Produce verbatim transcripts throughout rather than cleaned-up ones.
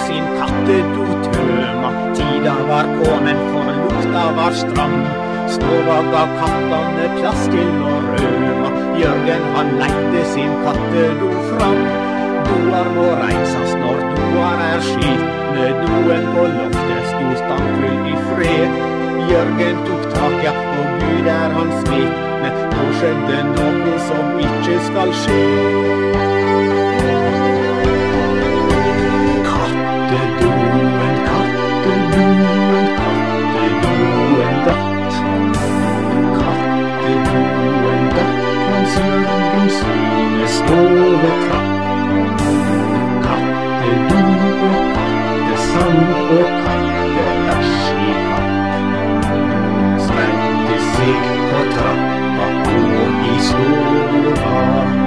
sin kattedo tøma. Tida var kommen for lukta var stram. Stova ga kattane plass til å røma. Jørgen han leite sin kattedo fram. Doar må reisas når doar er skitne. Doen på loftet sto stankfull i fred. Jørgen tok tak, ja, og Gud er hans vitne. Nå skjedde noe som ikke skal skje. Kattedoen, kattedoen, kattedoen datt. Kattedoen datt langs Jørgen sine stovetrapp. Kattedo og kattesand og kattebæsj i kapp. Spreidde seg på trappa og i stova.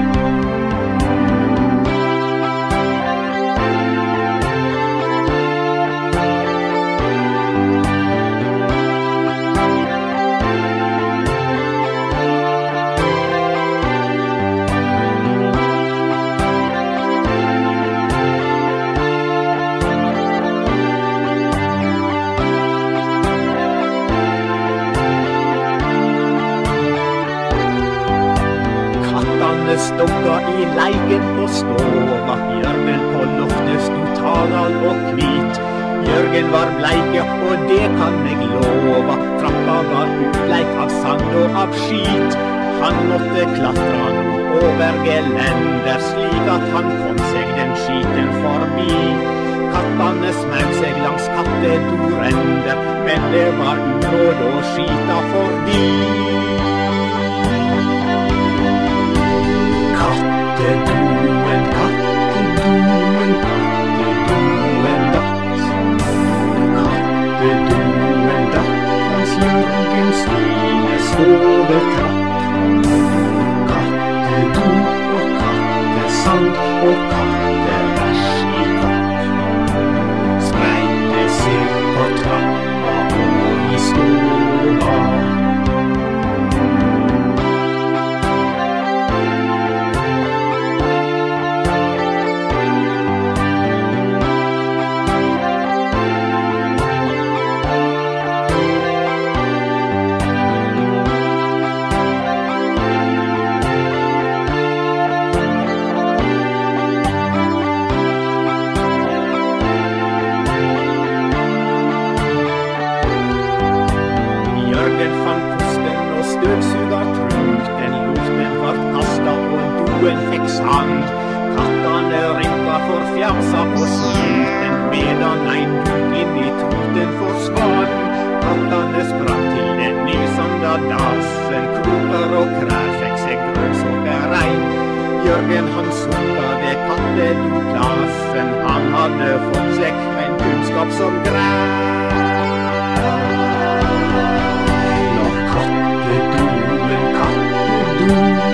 Stokka i leiken på stova. Jørgen på loftet sto tagal og kvit. Jørgen var bleike, og det kan jeg lova. Trappa var utleik av sand og av skit. Han måtte klatra nå over gelender, slik at han kom seg den skiten forbi. Kattane smaug seg langs kattedorender, men det var uråd å skita forbi. Kattedoen, kattedoen, kattedoen datt. Kattedoen datt langs Jørgen sine stovetrapp. Kattedo og kattesand og kattebæsj i kapp. Spreidde seg på trappa og i stova. Jørgen fant kosten og støvsuga truten. Luften vart kasta og doen fikk sand. Kattane rynka for fjamsa på sliten, medan ein duk inn i truten forsvann. Kattane sprang til den nysanda dassen. Kroker og krær fikk seg grønnsåkerein. Jørgen han sukka ved kattedoplassen. Han hadde fått seg en kunnskap som grei. Kattedoen, kattedoen